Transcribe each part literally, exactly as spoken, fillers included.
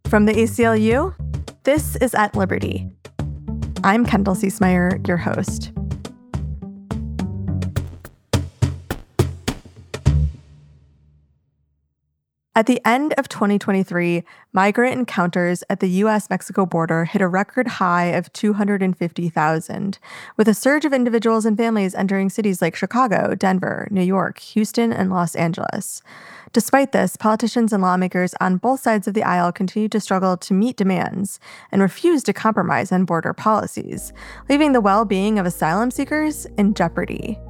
From the A C L U, this is At Liberty. I'm Kendall Ciesmeyer, your host. At the end of twenty twenty-three, migrant encounters at the U S Mexico border hit a record high of two hundred fifty thousand, with a surge of individuals and families entering cities like Chicago, Denver, New York, Houston, and Los Angeles. Despite this, politicians and lawmakers on both sides of the aisle continue to struggle to meet demands and refuse to compromise on border policies, leaving the well-being of asylum seekers in jeopardy.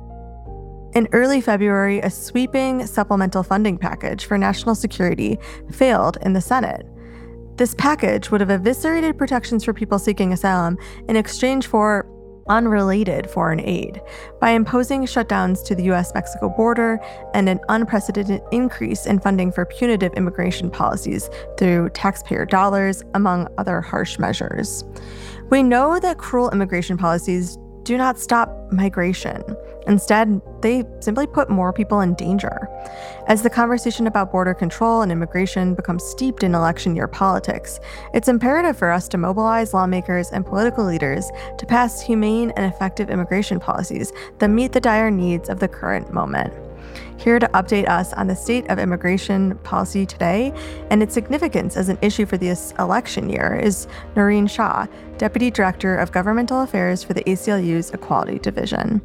In early February, a sweeping supplemental funding package for national security failed in the Senate. This package would have eviscerated protections for people seeking asylum in exchange for unrelated foreign aid by imposing shutdowns to the U S Mexico border and an unprecedented increase in funding for punitive immigration policies through taxpayer dollars, among other harsh measures. We know that cruel immigration policies do not stop migration. Instead, they simply put more people in danger. As the conversation about border control and immigration becomes steeped in election year politics, it's imperative for us to mobilize lawmakers and political leaders to pass humane and effective immigration policies that meet the dire needs of the current moment. Here to update us on the state of immigration policy today and its significance as an issue for this election year is Noreen Shah, Deputy Director of Governmental Affairs for the A C L U's Equality Division.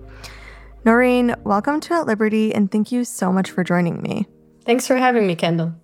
Noreen, welcome to At Liberty, and thank you so much for joining me. Thanks for having me, Kendall.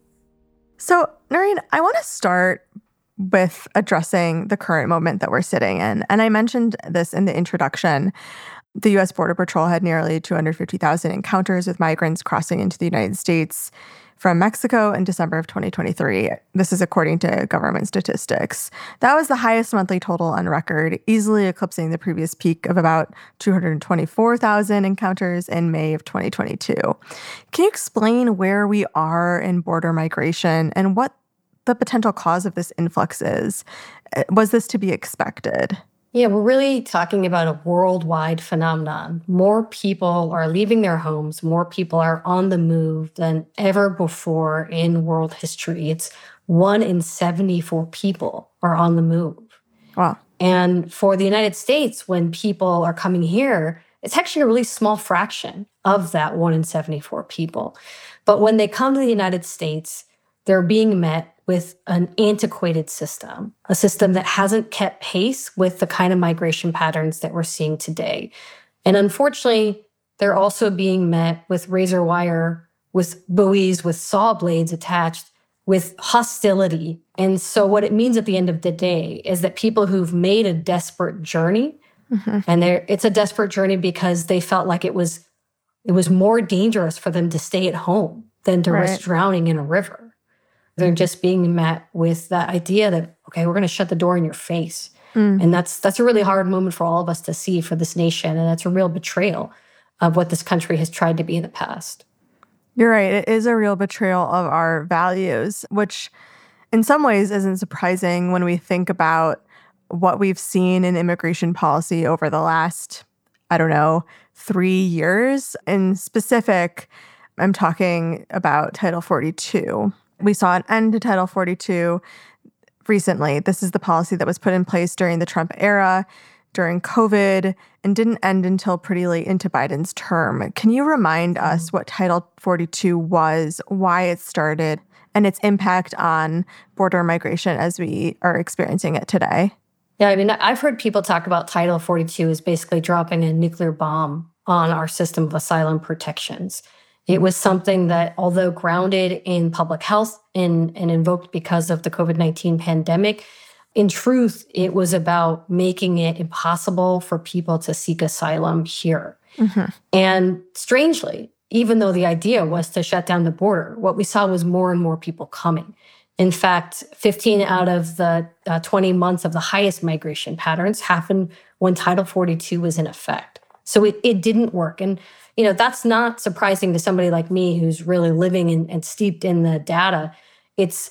So, Noreen, I want to start with addressing the current moment that we're sitting in. And I mentioned this in the introduction. The U S Border Patrol had nearly two hundred fifty thousand encounters with migrants crossing into the United States from Mexico in December of twenty twenty-three. This is according to government statistics. That was the highest monthly total on record, easily eclipsing the previous peak of about two hundred twenty-four thousand encounters in May of twenty twenty-two. Can you explain where we are in border migration and what the potential cause of this influx is? Was this to be expected? Yeah, we're really talking about a worldwide phenomenon. More people are leaving their homes. More people are on the move than ever before in world history. It's one in seventy-four people are on the move. Wow. And for the United States, when people are coming here, it's actually a really small fraction of that one in seventy-four people. But when they come to the United States, they're being met with an antiquated system, a system that hasn't kept pace with the kind of migration patterns that we're seeing today. And unfortunately, they're also being met with razor wire, with buoys, with saw blades attached, with hostility. And so what it means at the end of the day is that people who've made a desperate journey, mm-hmm. and it's a desperate journey because they felt like it was, it was more dangerous for them to stay at home than to right. risk drowning in a river. They're just being met with that idea that, okay, we're going to shut the door in your face. Mm. And that's that's a really hard moment for all of us to see for this nation. And that's a real betrayal of what this country has tried to be in the past. You're right. It is a real betrayal of our values, which in some ways isn't surprising when we think about what we've seen in immigration policy over the last, I don't know, three years. In specific, I'm talking about Title forty-two. We saw an end to Title forty-two recently. This is the policy that was put in place during the Trump era, during COVID, and didn't end until pretty late into Biden's term. Can you remind us what Title forty-two was, why it started, and its impact on border migration as we are experiencing it today? Yeah, I mean, I've heard people talk about Title forty-two as basically dropping a nuclear bomb on our system of asylum protections. It was something that, although grounded in public health and, and invoked because of the COVID nineteen pandemic, in truth, it was about making it impossible for people to seek asylum here. Mm-hmm. And strangely, even though the idea was to shut down the border, what we saw was more and more people coming. In fact, fifteen out of the uh, twenty months of the highest migration patterns happened when Title forty-two was in effect. So it, it didn't work. And you know, that's not surprising to somebody like me who's really living in, and steeped in the data. It's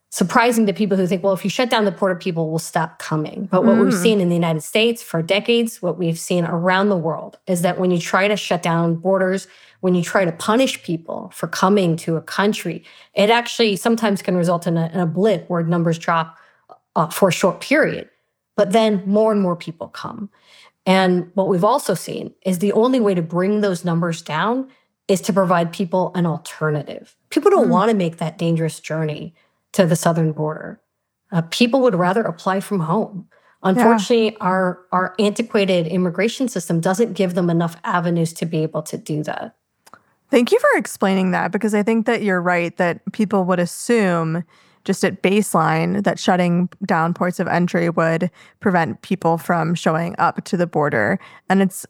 surprising to people who think, well, if you shut down the border, people will stop coming. But what mm. we've seen in the United States for decades, what we've seen around the world, is that when you try to shut down borders, when you try to punish people for coming to a country, it actually sometimes can result in a, in a blip where numbers drop uh, for a short period. But then more and more people come. And what we've also seen is the only way to bring those numbers down is to provide people an alternative. People don't mm. want to make that dangerous journey to the southern border. Uh, people would rather apply from home. Unfortunately, yeah. our, our antiquated immigration system doesn't give them enough avenues to be able to do that. Thank you for explaining that, because I think that you're right that people would assume just at baseline that shutting down ports of entry would prevent people from showing up to the border. And it's,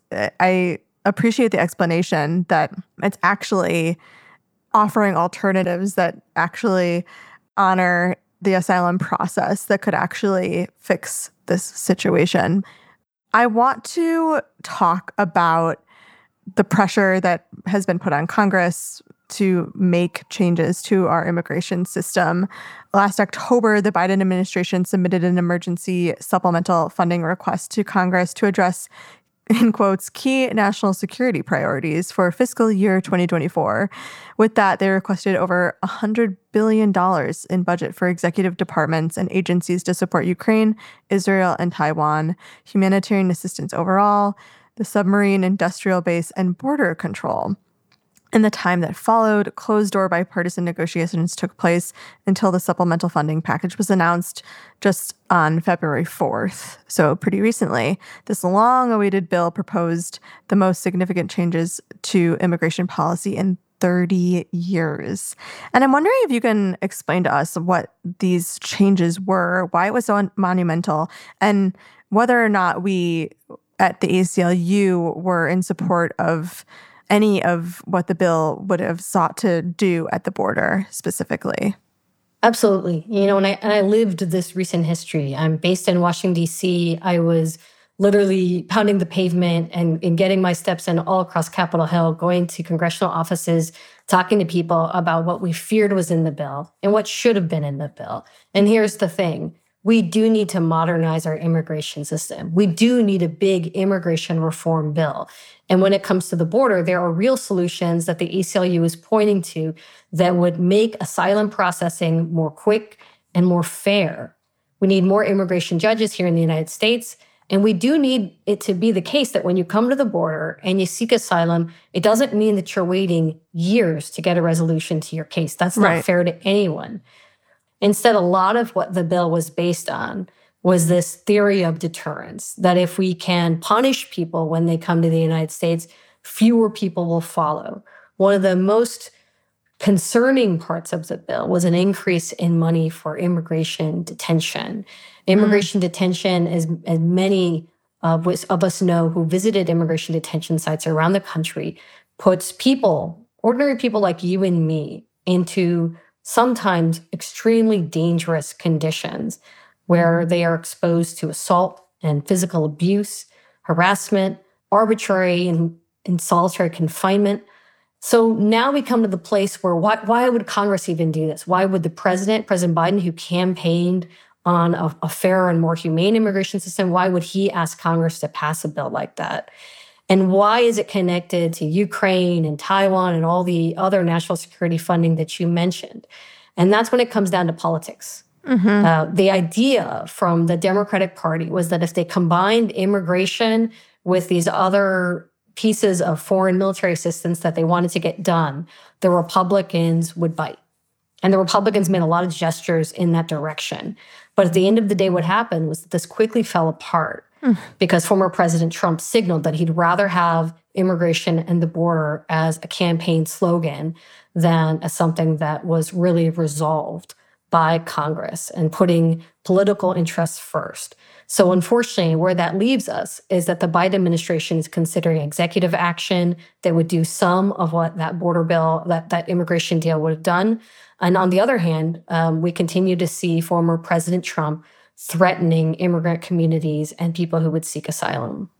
I appreciate the explanation that it's actually offering alternatives that actually honor the asylum process that could actually fix this situation. I want to talk about the pressure that has been put on Congress to make changes to our immigration system. Last October, the Biden administration submitted an emergency supplemental funding request to Congress to address, in quotes, key national security priorities for fiscal year twenty twenty-four. With that, they requested over one hundred billion dollars in budget for executive departments and agencies to support Ukraine, Israel, and Taiwan, humanitarian assistance overall, the submarine industrial base, and border control. In the time that followed, closed-door bipartisan negotiations took place until the supplemental funding package was announced just on February fourth, so pretty recently. This long-awaited bill proposed the most significant changes to immigration policy in thirty years. And I'm wondering if you can explain to us what these changes were, why it was so monumental, and whether or not we at the A C L U were in support of any of what the bill would have sought to do at the border specifically. Absolutely. You know, and I, and I lived this recent history. I'm based in Washington, D C. I was literally pounding the pavement and, and getting my steps in all across Capitol Hill, going to congressional offices, talking to people about what we feared was in the bill and what should have been in the bill. And here's the thing. We do need to modernize our immigration system. We do need a big immigration reform bill. And when it comes to the border, there are real solutions that the A C L U is pointing to that would make asylum processing more quick and more fair. We need more immigration judges here in the United States. And we do need it to be the case that when you come to the border and you seek asylum, it doesn't mean that you're waiting years to get a resolution to your case. That's not right. fair to anyone. Instead, a lot of what the bill was based on was this theory of deterrence, that if we can punish people when they come to the United States, fewer people will follow. One of the most concerning parts of the bill was an increase in money for immigration detention. Immigration mm. detention, as, as many of, of us know who visited immigration detention sites around the country, puts people, ordinary people like you and me, into sometimes extremely dangerous conditions where they are exposed to assault and physical abuse, harassment, arbitrary and, and solitary confinement. So now we come to the place where why, why would Congress even do this? Why would the president, President Biden, who campaigned on a, a fairer and more humane immigration system, why would he ask Congress to pass a bill like that? And why is it connected to Ukraine and Taiwan and all the other national security funding that you mentioned? And that's when it comes down to politics. Mm-hmm. Uh, the idea from the Democratic Party was that if they combined immigration with these other pieces of foreign military assistance that they wanted to get done, the Republicans would bite. And the Republicans made a lot of gestures in that direction. But at the end of the day, what happened was that this quickly fell apart. Because former President Trump signaled that he'd rather have immigration and the border as a campaign slogan than as something that was really resolved by Congress and putting political interests first. So unfortunately, where that leaves us is that the Biden administration is considering executive action that would do some of what that border bill, that, that immigration deal would have done. And on the other hand, um, we continue to see former President Trump threatening immigrant communities and people who would seek asylum.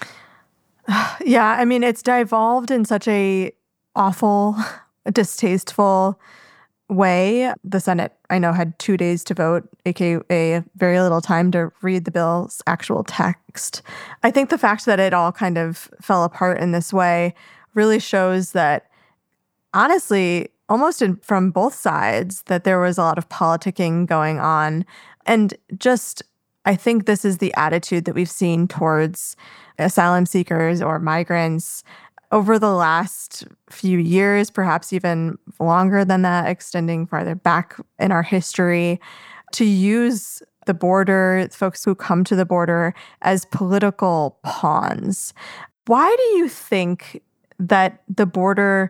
Yeah, I mean, it's devolved in such a awful, distasteful way, the Senate, I know, had two days to vote, aka very little time to read the bill's actual text. I think the fact that it all kind of fell apart in this way really shows that, honestly, almost in, from both sides, that there was a lot of politicking going on. And just, I think this is the attitude that we've seen towards asylum seekers or migrants over the last few years, perhaps even longer than that, extending farther back in our history, to use the border, folks who come to the border, as political pawns. Why do you think that the border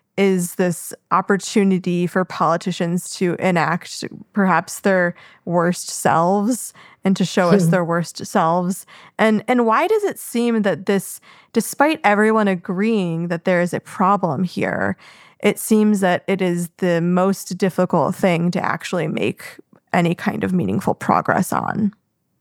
is this opportunity for politicians to enact perhaps their worst selves and to show us their worst selves? And and why does it seem that this, despite everyone agreeing that there is a problem here, it seems that it is the most difficult thing to actually make any kind of meaningful progress on?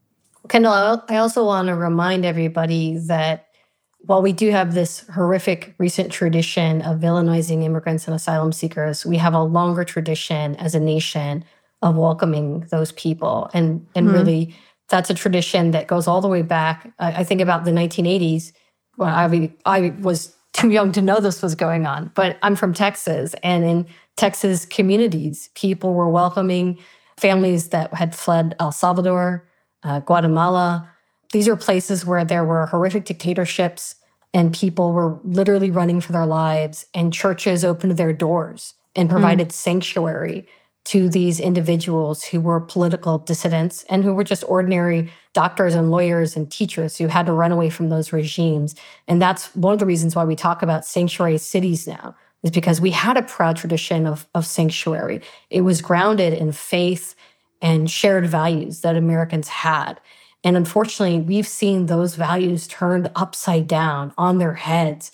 Kendall, I also want to remind everybody that while we do have this horrific recent tradition of villainizing immigrants and asylum seekers, we have a longer tradition as a nation of welcoming those people. And, and mm-hmm. really, that's a tradition that goes all the way back. I, I think about the nineteen eighties. Well, I, I was too young to know this was going on, but I'm from Texas. And in Texas communities, people were welcoming families that had fled El Salvador, uh, Guatemala. These are places where there were horrific dictatorships and people were literally running for their lives, and churches opened their doors and provided mm. sanctuary to these individuals who were political dissidents and who were just ordinary doctors and lawyers and teachers who had to run away from those regimes. And that's one of the reasons why we talk about sanctuary cities now, is because we had a proud tradition of, of sanctuary. It was grounded in faith and shared values that Americans had. And unfortunately, we've seen those values turned upside down on their heads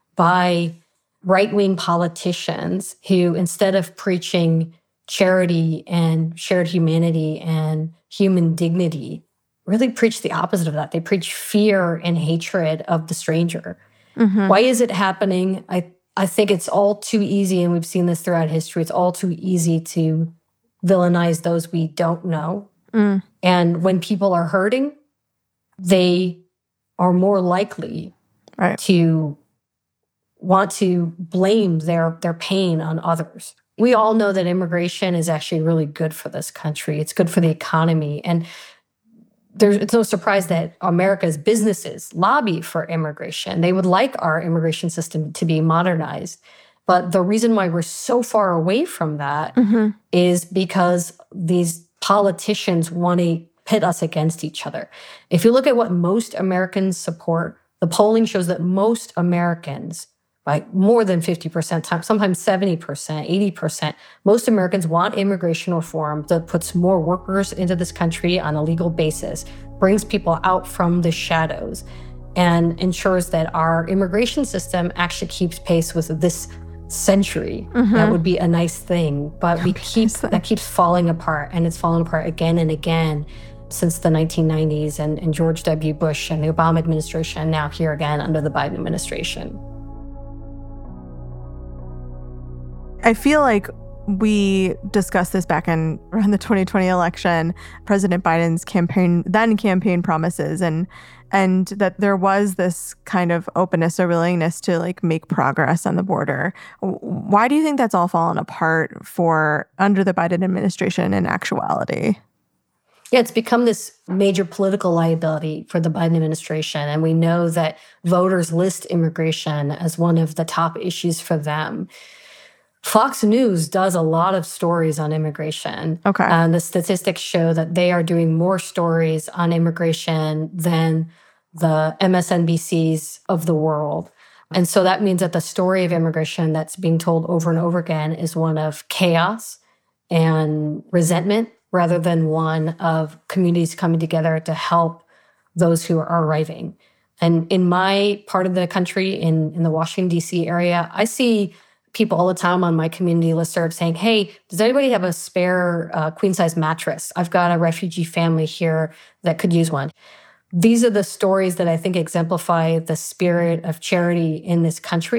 by right-wing politicians who, instead of preaching charity and shared humanity and human dignity, really preach the opposite of that. They preach fear and hatred of the stranger. Mm-hmm. Why is it happening? I, I think it's all too easy, and we've seen this throughout history, it's all too easy to villainize those we don't know. Mm. And when people are hurting, they are more likely right. to want to blame their, their pain on others. We all know that immigration is actually really good for this country. It's good for the economy. And there's, it's no surprise that America's businesses lobby for immigration. They would like our immigration system to be modernized. But the reason why we're so far away from that mm-hmm. is because these politicians want to pit us against each other. If you look at what most Americans support, the polling shows that most Americans, by more than fifty percent, sometimes seventy percent, eighty percent, most Americans want immigration reform that puts more workers into this country on a legal basis, brings people out from the shadows, and ensures that our immigration system actually keeps pace with this century. Mm-hmm. That would be a nice thing, but we keep that keeps falling apart, and it's fallen apart again and again since the nineteen nineties and, and George W. Bush and the Obama administration, and now here again under the Biden administration. I feel like we discussed this back in around the twenty twenty election, President Biden's campaign, then campaign promises, and and that there was this kind of openness or willingness to like make progress on the border. Why do you think that's all fallen apart for under the Biden administration in actuality? Yeah, it's become this major political liability for the Biden administration. And we know that voters list immigration as one of the top issues for them. Fox News does a lot of stories on immigration. Okay. And the statistics show that they are doing more stories on immigration than the M S N B Cs of the world. And so that means that the story of immigration that's being told over and over again is one of chaos and resentment rather than one of communities coming together to help those who are arriving. And in my part of the country, in, in the Washington, D C area, I see people all the time on my community listserv saying, hey, does anybody have a spare uh, queen-size mattress? I've got a refugee family here that could use one. These are the stories that I think exemplify the spirit of charity in this country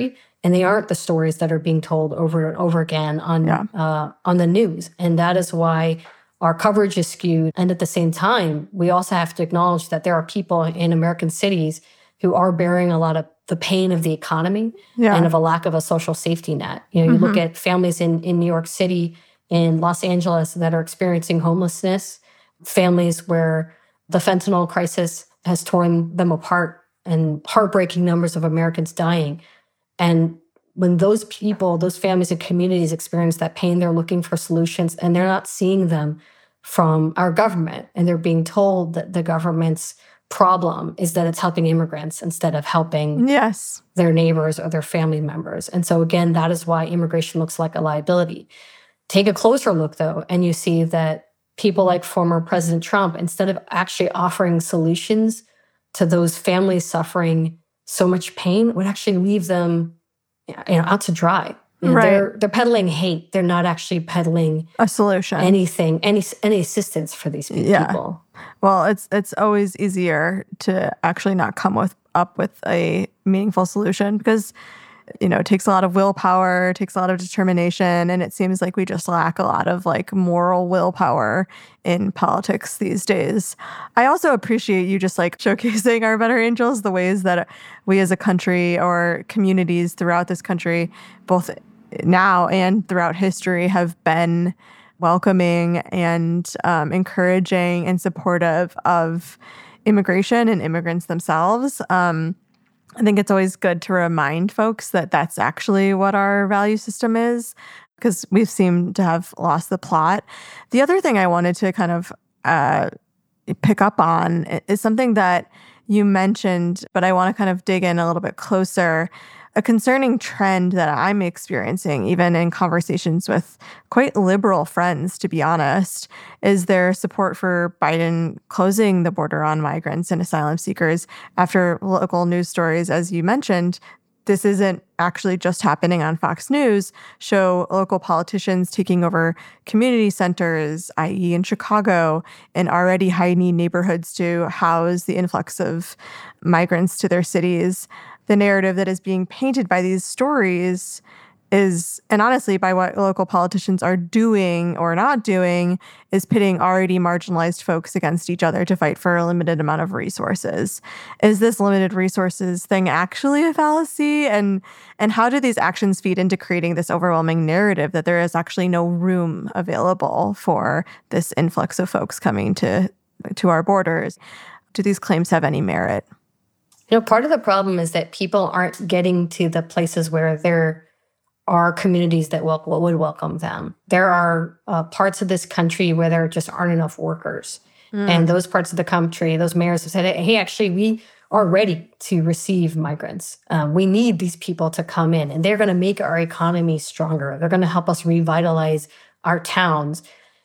And they aren't the stories that are being told over and over again on Yeah. uh, on the news. And that is why our coverage is skewed. And at the same time, we also have to acknowledge that there are people in American cities who are bearing a lot of the pain of the economy Yeah. and of a lack of a social safety net. You know, you Mhm. look at families in, in New York City, in Los Angeles that are experiencing homelessness, families where the fentanyl crisis has torn them apart and heartbreaking numbers of Americans dying. And when those people, those families and communities experience that pain, they're looking for solutions and they're not seeing them from our government. And they're being told that the government's problem is that it's helping immigrants instead of helping Yes. their neighbors or their family members. And so again, that is why immigration looks like a liability. Take a closer look though, and you see that people like former President Trump, instead of actually offering solutions to those families suffering so much pain, would actually leave them, you know, out to dry. You know, Right. They're they're peddling hate. They're not actually peddling A solution. anything, any any assistance for these pe- Yeah. people. Well, it's it's always easier to actually not come with up with a meaningful solution because, you know, it takes a lot of willpower, it takes a lot of determination, and it seems like we just lack a lot of like moral willpower in politics these days. I also appreciate you just like showcasing our better angels, the ways that we as a country or communities throughout this country, both now and throughout history, have been welcoming and um, encouraging and supportive of immigration and immigrants themselves. Um, I think it's always good to remind folks that that's actually what our value system is, because we've seemed to have lost the plot. The other thing I wanted to kind of uh, pick up on is something that you mentioned, but I want to kind of dig in a little bit closer. A concerning trend that I'm experiencing, even in conversations with quite liberal friends, to be honest, is their support for Biden closing the border on migrants and asylum seekers after local news stories, as you mentioned. This isn't actually just happening on Fox News, show local politicians taking over community centers, that is in Chicago, in already high-need neighborhoods to house the influx of migrants to their cities. The narrative that is being painted by these stories is, and honestly, by what local politicians are doing or not doing, is pitting already marginalized folks against each other to fight for a limited amount of resources. Is this limited resources thing actually a fallacy? And and how do these actions feed into creating this overwhelming narrative that there is actually no room available for this influx of folks coming to to our borders? Do these claims have any merit? You know, part of the problem is that people aren't getting to the places where there are communities that will, would welcome them. There are uh, parts of this country where there just aren't enough workers. Mm. And those parts of the country, those mayors have said, hey, actually, we are ready to receive migrants. Um, we need these people to come in, and they're going to make our economy stronger. They're going to help us revitalize our towns.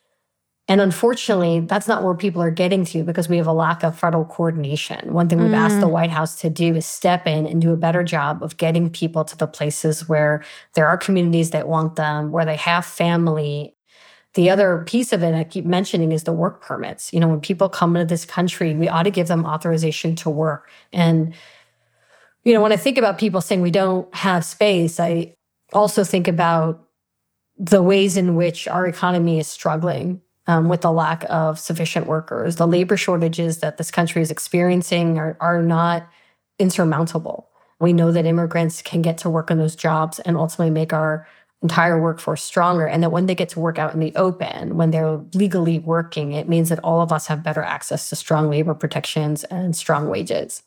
And unfortunately, that's not where people are getting to because we have a lack of federal coordination. One thing we've mm. asked the White House to do is step in and do a better job of getting people to the places where there are communities that want them, where they have family. The other piece of it I keep mentioning is the work permits. You know, when people come into this country, we ought to give them authorization to work. And, you know, when I think about people saying we don't have space, I also think about the ways in which our economy is struggling. Um, with the lack of sufficient workers. The labor shortages that this country is experiencing are, are not insurmountable. We know that immigrants can get to work in those jobs and ultimately make our entire workforce stronger, and that when they get to work out in the open, when they're legally working, it means that all of us have better access to strong labor protections and strong wages.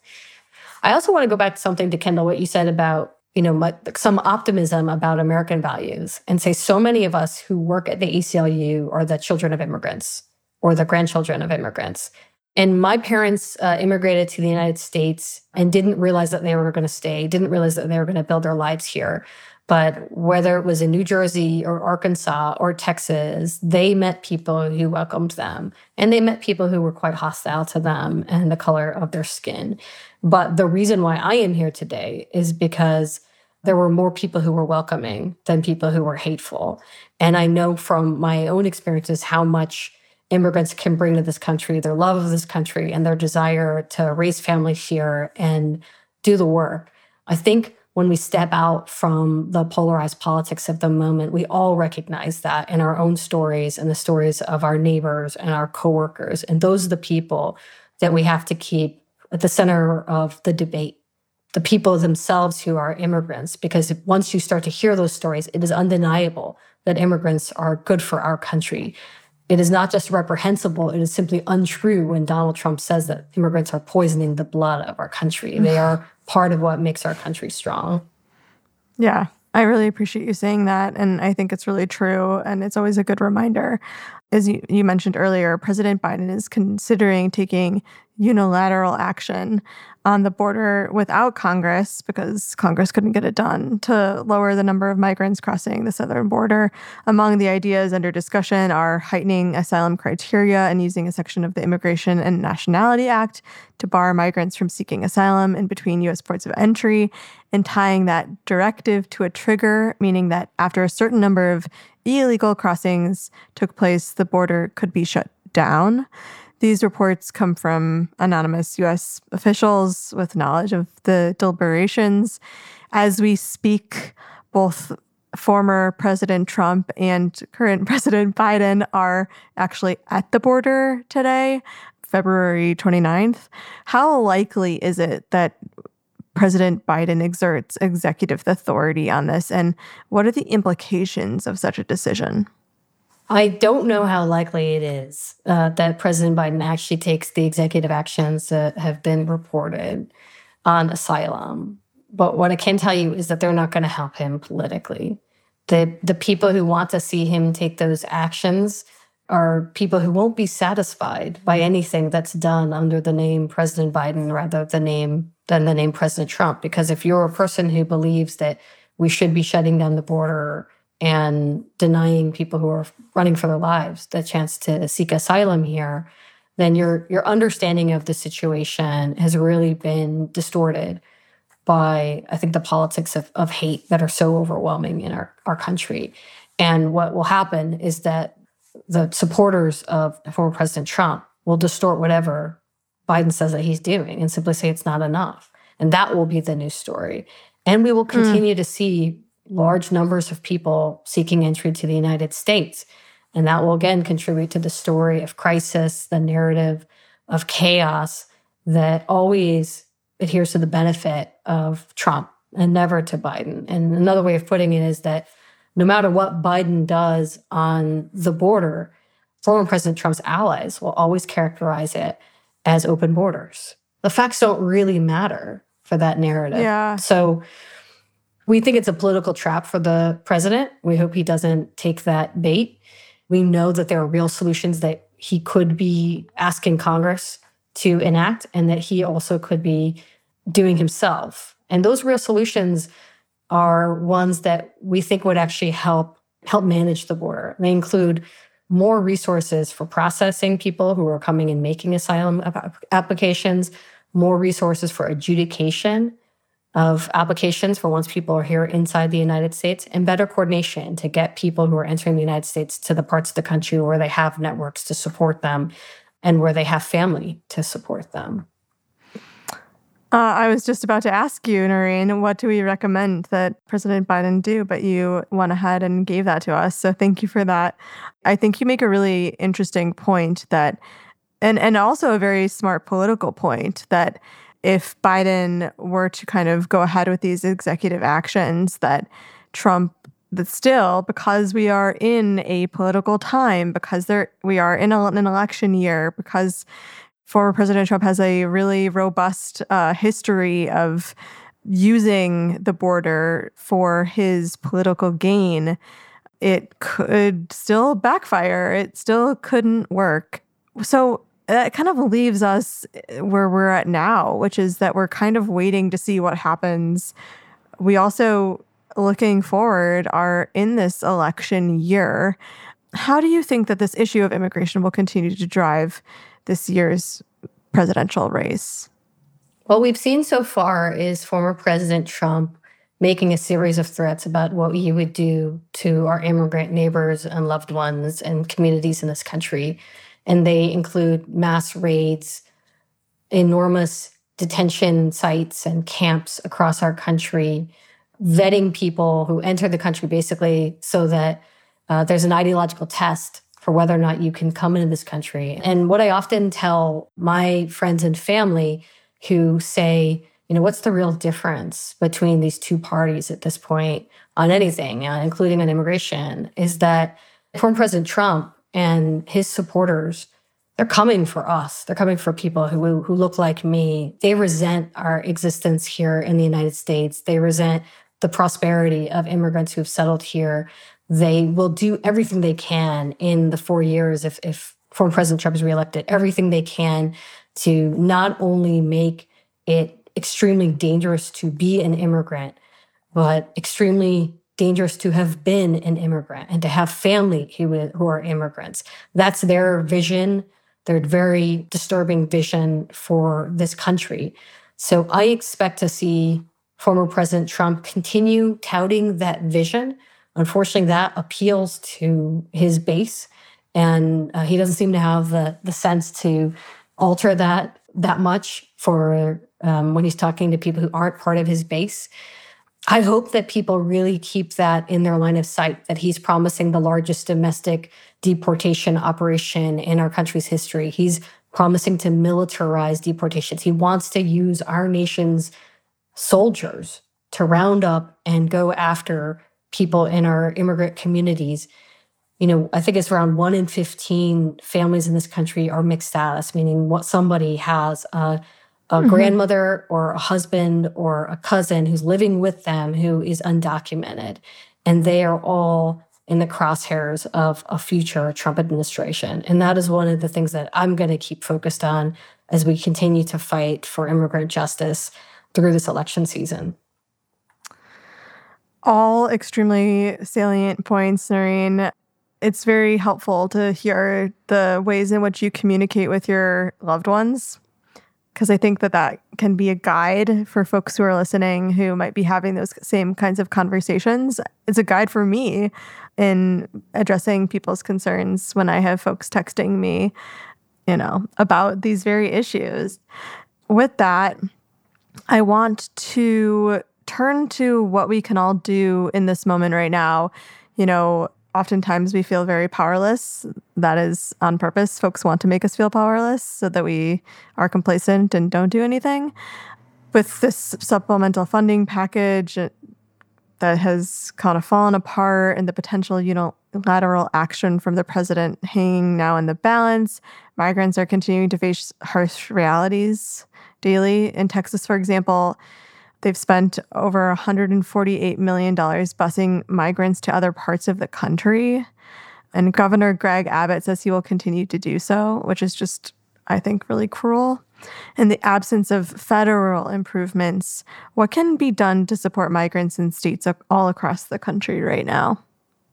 I also want to go back to something, to Kendall, what you said about you know, some optimism about American values and say so many of us who work at the A C L U are the children of immigrants or the grandchildren of immigrants. And my parents uh, immigrated to the United States and didn't realize that they were going to stay, didn't realize that they were going to build their lives here. But whether it was in New Jersey or Arkansas or Texas, they met people who welcomed them. And they met people who were quite hostile to them and the color of their skin. But the reason why I am here today is because there were more people who were welcoming than people who were hateful. And I know from my own experiences how much immigrants can bring to this country, their love of this country and their desire to raise families here and do the work. I think when we step out from the polarized politics of the moment, we all recognize that in our own stories and the stories of our neighbors and our coworkers. And those are the people that we have to keep at the center of the debate, the people themselves who are immigrants, because once you start to hear those stories, it is undeniable that immigrants are good for our country. It is not just reprehensible, it is simply untrue when Donald Trump says that immigrants are poisoning the blood of our country. They are part of what makes our country strong. Yeah, I really appreciate you saying that. And I think it's really true. And it's always a good reminder. As you, you mentioned earlier, President Biden is considering taking unilateral action on the border without Congress, because Congress couldn't get it done, to lower the number of migrants crossing the southern border. Among the ideas under discussion are heightening asylum criteria and using a section of the Immigration and Nationality Act to bar migrants from seeking asylum in between U S ports of entry, and tying that directive to a trigger, meaning that after a certain number of illegal crossings took place, the border could be shut down. These reports come from anonymous U S officials with knowledge of the deliberations. As we speak, both former President Trump and current President Biden are actually at the border today, February twenty-ninth. How likely is it that President Biden exerts executive authority on this, and what are the implications of such a decision? I don't know how likely it is uh, that President Biden actually takes the executive actions that have been reported on asylum. But what I can tell you is that they're not going to help him politically. The, the people who want to see him take those actions are people who won't be satisfied by anything that's done under the name President Biden rather than the name, than the name President Trump. Because if you're a person who believes that we should be shutting down the border and denying people who are running for their lives the chance to seek asylum here, then your your understanding of the situation has really been distorted by, I think, the politics of, of hate that are so overwhelming in our, our country. And what will happen is that the supporters of former President Trump will distort whatever Biden says that he's doing and simply say it's not enough. And that will be the news story. And we will continue mm. to see large numbers of people seeking entry to the United States. And that will again contribute to the story of crisis, the narrative of chaos that always adheres to the benefit of Trump and never to Biden. And another way of putting it is that no matter what Biden does on the border, former President Trump's allies will always characterize it as open borders. The facts don't really matter for that narrative. Yeah. So we think it's a political trap for the president. We hope he doesn't take that bait. We know that there are real solutions that he could be asking Congress to enact and that he also could be doing himself. And those real solutions are ones that we think would actually help help manage the border. They include more resources for processing people who are coming and making asylum applications, more resources for adjudication of applications for once people are here inside the United States, and better coordination to get people who are entering the United States to the parts of the country where they have networks to support them and where they have family to support them. Uh, I was just about to ask you, Noreen, what do we recommend that President Biden do? But you went ahead and gave that to us. So thank you for that. I think you make a really interesting point that, and, and also a very smart political point, that if Biden were to kind of go ahead with these executive actions, that Trump, that still, because we are in a political time, because there we are in a, an election year, because former President Trump has a really robust uh, history of using the border for his political gain, it could still backfire. It still couldn't work. So that kind of leaves us where we're at now, which is that we're kind of waiting to see what happens. We also, looking forward, are in this election year. How do you think that this issue of immigration will continue to drive this year's presidential race? What we've seen so far is former President Trump making a series of threats about what he would do to our immigrant neighbors and loved ones and communities in this country. And they include mass raids, enormous detention sites and camps across our country, vetting people who enter the country basically so that uh, there's an ideological test for whether or not you can come into this country. And what I often tell my friends and family who say, you know, what's the real difference between these two parties at this point on anything, uh, including on immigration, is that former President Trump and his supporters, they're coming for us. They're coming for people who, who look like me. They resent our existence here in the United States. They resent the prosperity of immigrants who've settled here. They will do everything they can in the four years, if, if former President Trump is reelected, everything they can to not only make it extremely dangerous to be an immigrant, but extremely dangerous to have been an immigrant and to have family who, who are immigrants. That's their vision, their very disturbing vision for this country. So I expect to see former President Trump continue touting that vision. Unfortunately, that appeals to his base, and uh, he doesn't seem to have the, the sense to alter that that much for um, when he's talking to people who aren't part of his base. I hope that people really keep that in their line of sight, that he's promising the largest domestic deportation operation in our country's history. He's promising to militarize deportations. He wants to use our nation's soldiers to round up and go after people in our immigrant communities. You know, I think it's around one in fifteen families in this country are mixed status, meaning what somebody has a, a mm-hmm. grandmother or a husband or a cousin who's living with them who is undocumented. And they are all in the crosshairs of a future Trump administration. And that is one of the things that I'm going to keep focused on as we continue to fight for immigrant justice through this election season. All extremely salient points, Noreen. It's very helpful to hear the ways in which you communicate with your loved ones, because I think that that can be a guide for folks who are listening who might be having those same kinds of conversations. It's a guide for me in addressing people's concerns when I have folks texting me, you know, about these very issues. With that, I want to turn to what we can all do in this moment right now. You know, oftentimes we feel very powerless. That is on purpose. Folks want to make us feel powerless so that we are complacent and don't do anything. With this supplemental funding package that has kind of fallen apart and the potential unilateral action from the president hanging now in the balance, migrants are continuing to face harsh realities daily. In Texas, for example, they've spent over one hundred forty-eight million dollars busing migrants to other parts of the country. And Governor Greg Abbott says he will continue to do so, which is just, I think, really cruel. In the absence of federal improvements, what can be done to support migrants in states all across the country right now?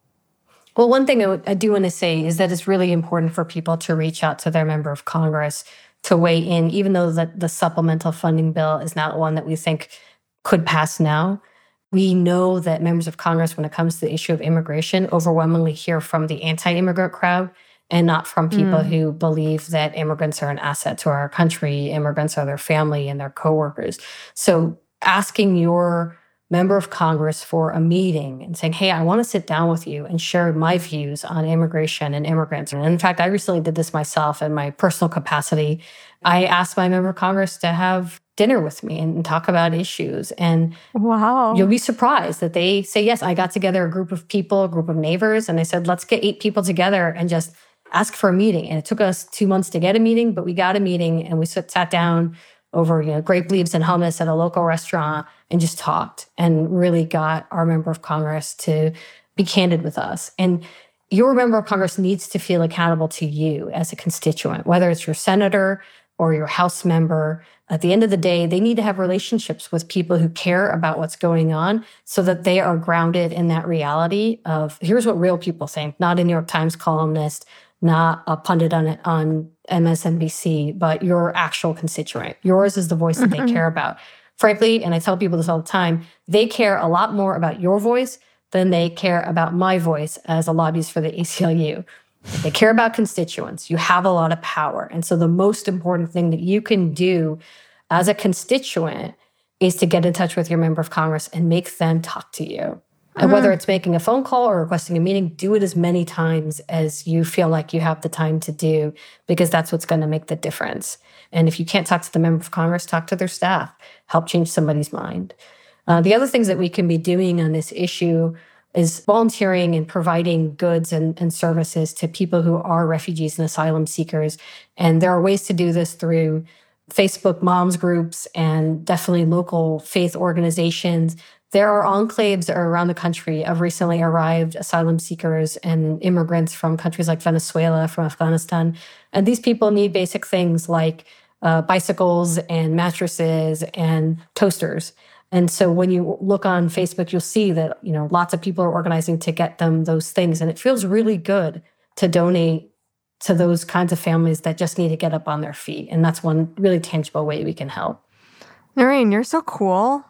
Well, one thing I, w- I do want to say is that it's really important for people to reach out to their member of Congress to weigh in, even though the, the supplemental funding bill is not one that we think could pass now. We know that members of Congress, when it comes to the issue of immigration, overwhelmingly hear from the anti-immigrant crowd and not from people mm. who believe that immigrants are an asset to our country, immigrants are their family and their coworkers. So asking your member of Congress for a meeting and saying, hey, I want to sit down with you and share my views on immigration and immigrants. And in fact, I recently did this myself in my personal capacity. I asked my member of Congress to have dinner with me and talk about issues. And wow, you'll be surprised that they say, yes, I got together a group of people, a group of neighbors, and they said, let's get eight people together and just ask for a meeting. And it took us two months to get a meeting, but we got a meeting and we sat down over, you know, grape leaves and hummus at a local restaurant and just talked and really got our member of Congress to be candid with us. And your member of Congress needs to feel accountable to you as a constituent, whether it's your senator or your House member. At the end of the day, they need to have relationships with people who care about what's going on so that they are grounded in that reality of here's what real people think, not a New York Times columnist, not a pundit on on M S N B C, but your actual constituent. Yours is the voice that mm-hmm. they care about. Frankly, and I tell people this all the time, they care a lot more about your voice than they care about my voice as a lobbyist for the A C L U. They care about constituents. You have a lot of power. And so the most important thing that you can do as a constituent is to get in touch with your member of Congress and make them talk to you. And mm-hmm. whether it's making a phone call or requesting a meeting, do it as many times as you feel like you have the time to do, because that's what's going to make the difference. And if you can't talk to the member of Congress, talk to their staff. Help change somebody's mind. Uh, the other things that we can be doing on this issue is volunteering and providing goods and, and services to people who are refugees and asylum seekers. And there are ways to do this through Facebook moms groups and definitely local faith organizations. There are enclaves around the country of recently arrived asylum seekers and immigrants from countries like Venezuela, from Afghanistan. And these people need basic things like uh, bicycles and mattresses and toasters. And so when you look on Facebook, you'll see that, you know, lots of people are organizing to get them those things. And it feels really good to donate to those kinds of families that just need to get up on their feet. And that's one really tangible way we can help. Noreen, you're so cool.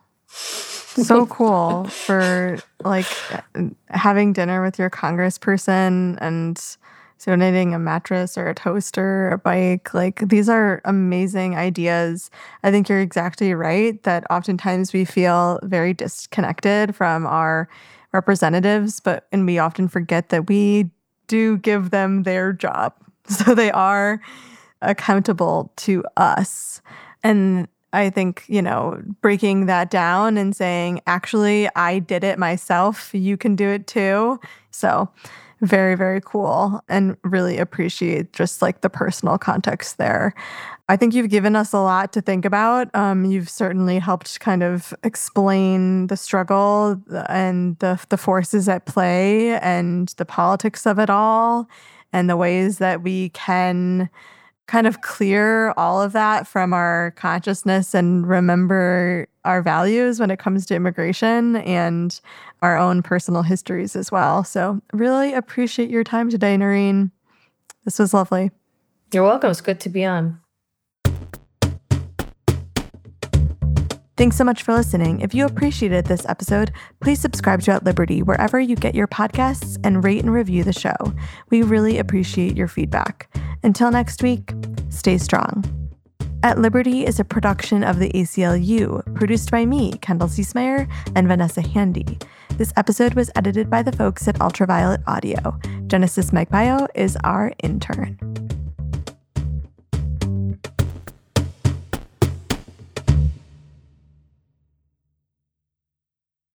So cool for like having dinner with your congressperson and donating a mattress or a toaster or a bike. Like, these are amazing ideas. I think you're exactly right that oftentimes we feel very disconnected from our representatives, but and we often forget that we do give them their job. So they are accountable to us. And I think, you know, breaking that down and saying, actually, I did it myself. You can do it too. So very, very cool, and really appreciate just like the personal context there. I think you've given us a lot to think about. Um, you've certainly helped kind of explain the struggle and the the forces at play and the politics of it all, and the ways that we can kind of clear all of that from our consciousness and remember our values when it comes to immigration and our own personal histories as well. So really appreciate your time today, Noreen. This was lovely. You're welcome. It's good to be on. Thanks so much for listening. If you appreciated this episode, please subscribe to At Liberty wherever you get your podcasts and rate and review the show. We really appreciate your feedback. Until next week, stay strong. At Liberty is a production of the A C L U, produced by me, Kendall Ciesmeyer, and Vanessa Handy. This episode was edited by the folks at Ultraviolet Audio. Genesis Magpio is our intern.